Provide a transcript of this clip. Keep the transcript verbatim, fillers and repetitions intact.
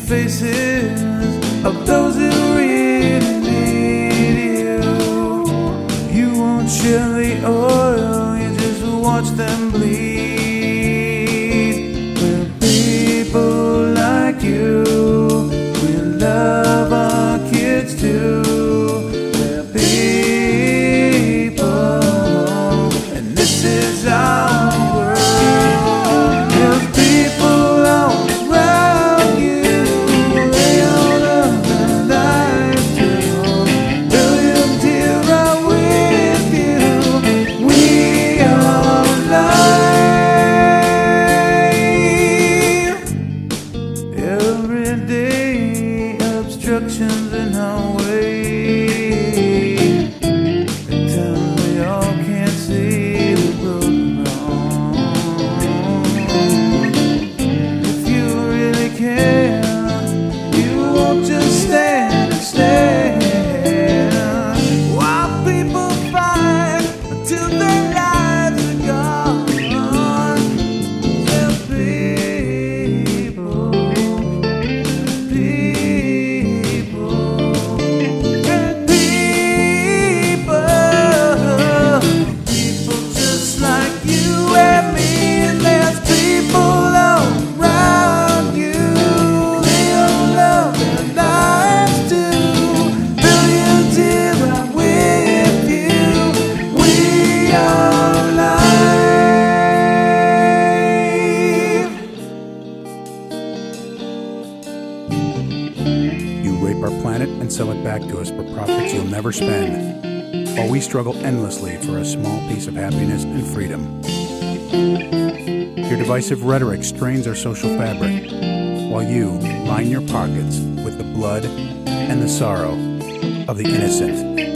faces of those who really need you. You won't share the oil, you just watch them bleed. We're people like you, we love our kids too. We're people, and this is our world. There's people all around you, they all love their lives too. Billions here are with you, we are alive. Every day obstructions in our way, at times we all can't see the road wrong. If you really care, you won't just stand and stare while people fight until their lives are gone. They're people, people, and people, people just like you and me, and there's people all around you. They all love their lives too. Billions here are with you. We are alive. You rape our planet and sell it back to us for profits you'll never spend, while we struggle endlessly for a small piece of happiness and freedom. Your divisive rhetoric strains our social fabric, while you line your pockets with the blood and the sorrow of the innocent